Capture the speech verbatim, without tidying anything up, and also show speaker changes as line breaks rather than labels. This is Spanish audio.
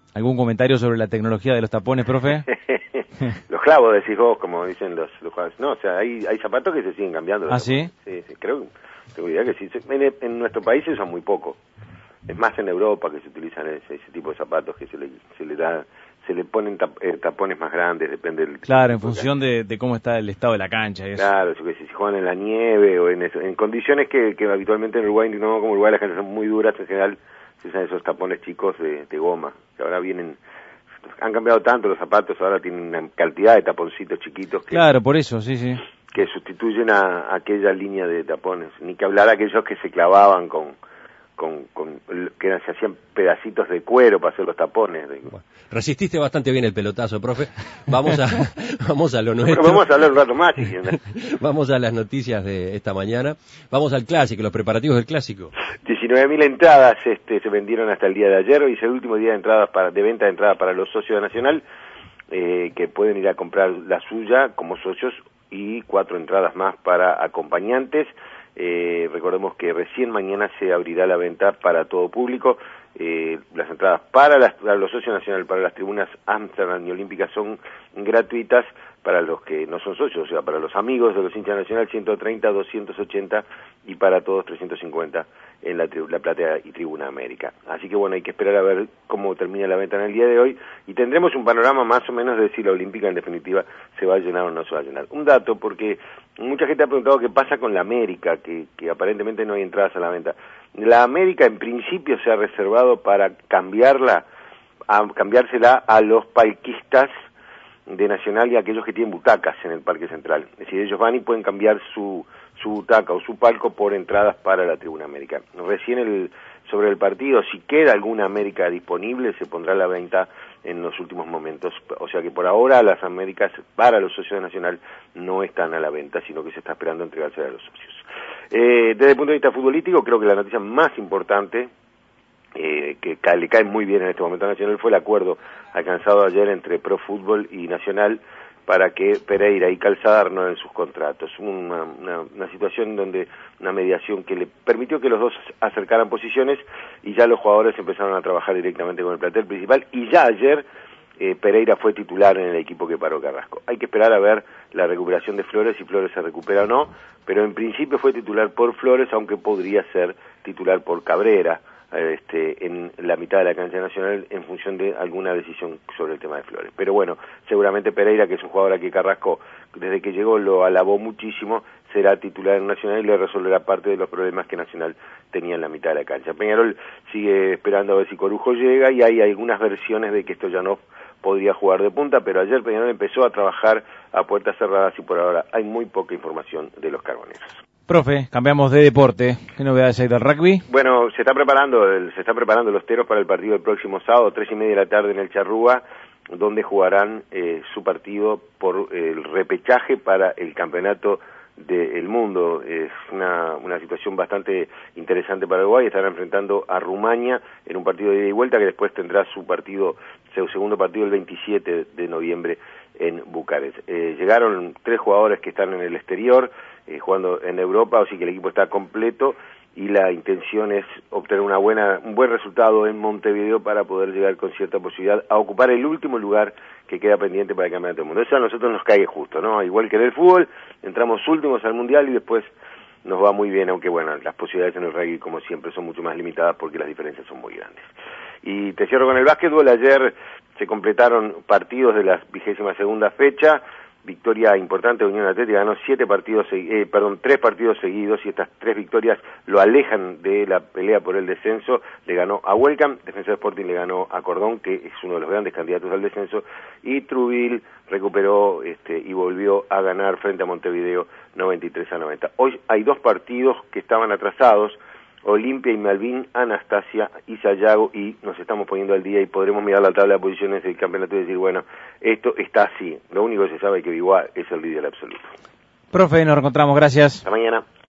¿Algún comentario sobre la tecnología de los tapones, profe?
Los clavos, decís vos, como dicen los, los jugadores. No, o sea, hay, hay zapatos que se siguen cambiando.
¿Ah, sí?
Sí, sí, creo, tengo idea que sí. En, en nuestro país se usan muy poco. Es más en Europa que se utilizan ese, ese tipo de zapatos que se le, se le da, se le ponen tap, eh, tapones más grandes, depende del...
Claro, en función de, de cómo está el estado de la cancha y eso.
Claro, eso que si juegan en la nieve o en eso, en condiciones que, que habitualmente en Uruguay, no como Uruguay las canchas son muy duras, en general se usan esos tapones chicos de, de goma, que ahora vienen... Han cambiado tanto los zapatos, ahora tienen una cantidad de taponcitos chiquitos que,
claro, por eso, sí, sí.
que sustituyen a, a aquella línea de tapones. Ni que hablar aquellos que se clavaban con, con, con que se hacían pedacitos de cuero para hacer los tapones.
Bueno, resististe bastante bien el pelotazo, profe. Vamos a vamos a lo nuestro.
Pero vamos a hablar un rato más, si
Vamos a las noticias de esta mañana. Vamos al clásico, los preparativos del clásico.
diecinueve mil entradas este, se vendieron hasta el día de ayer. Hoy es el último día de entradas para, de venta de entradas para los socios de Nacional, eh, que pueden ir a comprar la suya como socios y cuatro entradas más para acompañantes. Eh, recordemos que recién mañana se abrirá la venta para todo público. Eh, las entradas para, las, para los socios Nacional, para las tribunas Amsterdam y Olímpicas son gratuitas. Para los que no son socios, o sea, para los amigos de los hinchas Nacional, ciento treinta, doscientos ochenta, y para todos trescientos cincuenta en la, la Platea y Tribuna América. Así que bueno, hay que esperar a ver cómo termina la venta en el día de hoy, y tendremos un panorama más o menos de si la Olímpica en definitiva se va a llenar o no se va a llenar. Un dato, porque mucha gente ha preguntado qué pasa con la América, que, que aparentemente no hay entradas a la venta. La América en principio se ha reservado para cambiarla, a cambiársela a los palquistas de Nacional y aquellos que tienen butacas en el Parque Central. Es decir, ellos van y pueden cambiar su, su butaca o su palco por entradas para la Tribuna América. Recién el, sobre el partido, si queda alguna América disponible, se pondrá a la venta en los últimos momentos. O sea que por ahora las Américas para los socios de Nacional no están a la venta, sino que se está esperando entregarse a los socios. Eh, desde el punto de vista futbolístico, creo que la noticia más importante, Eh, que ca le cae muy bien en este momento a Nacional, fue el acuerdo alcanzado ayer entre Pro Fútbol y Nacional para que Pereira y Calzada renueven sus contratos. Una, una, una situación donde una mediación que le permitió que los dos acercaran posiciones, y ya los jugadores empezaron a trabajar directamente con el plantel principal, y ya ayer eh, Pereira fue titular en el equipo que paró Carrasco. Hay que esperar a ver la recuperación de Flores, si Flores se recupera o no, pero en principio fue titular por Flores, aunque podría ser titular por Cabrera, Este, en la mitad de la cancha Nacional, en función de alguna decisión sobre el tema de Flores. Pero bueno, seguramente Pereira, que es un jugador a que Carrasco desde que llegó lo alabó muchísimo, será titular en Nacional y le resolverá parte de los problemas que Nacional tenía en la mitad de la cancha. Peñarol sigue esperando a ver si Corujo llega, y hay algunas versiones de que Stoyanov podría jugar de punta, pero ayer Peñarol empezó a trabajar a puertas cerradas y por ahora hay muy poca información de los carboneros.
Profe, cambiamos de deporte. ¿Qué novedades hay del rugby?
Bueno, se está preparando, el, se está preparando los teros para el partido del próximo sábado, tres y media de la tarde en el Charrúa, donde jugarán eh, su partido por eh, el repechaje para el campeonato del mundo. Es una, una situación bastante interesante para Uruguay. Estarán enfrentando a Rumania en un partido de ida y vuelta, que después tendrá su partido, su segundo partido el veintisiete de noviembre en Bucarest. Eh, llegaron tres jugadores que están en el exterior, eh, jugando en Europa, así que el equipo está completo, y la intención es obtener una buena, un buen resultado en Montevideo para poder llegar con cierta posibilidad a ocupar el último lugar que queda pendiente para el Campeonato del Mundo. Eso a nosotros nos cae justo, ¿no? Igual que en el fútbol, entramos últimos al Mundial y después nos va muy bien, aunque bueno, las posibilidades en el rugby, como siempre, son mucho más limitadas porque las diferencias son muy grandes. Y te cierro con el básquetbol. Ayer se completaron partidos de la vigésima segunda fecha. Victoria importante de Unión Atlética, ganó siete partidos, eh, perdón, tres partidos seguidos, y estas tres victorias lo alejan de la pelea por el descenso. Le ganó a Welcome, Defensor Sporting le ganó a Cordón, que es uno de los grandes candidatos al descenso, y Truville recuperó este, y volvió a ganar frente a Montevideo noventa y tres a noventa. Hoy hay dos partidos que estaban atrasados, Olimpia y Malvin, Anastasia y Sayago, y nos estamos poniendo al día y podremos mirar la tabla de posiciones del campeonato y decir, bueno, esto está así. Lo único que se sabe es que Biguá es el líder absoluto.
Profe, nos reencontramos, gracias.
Hasta mañana.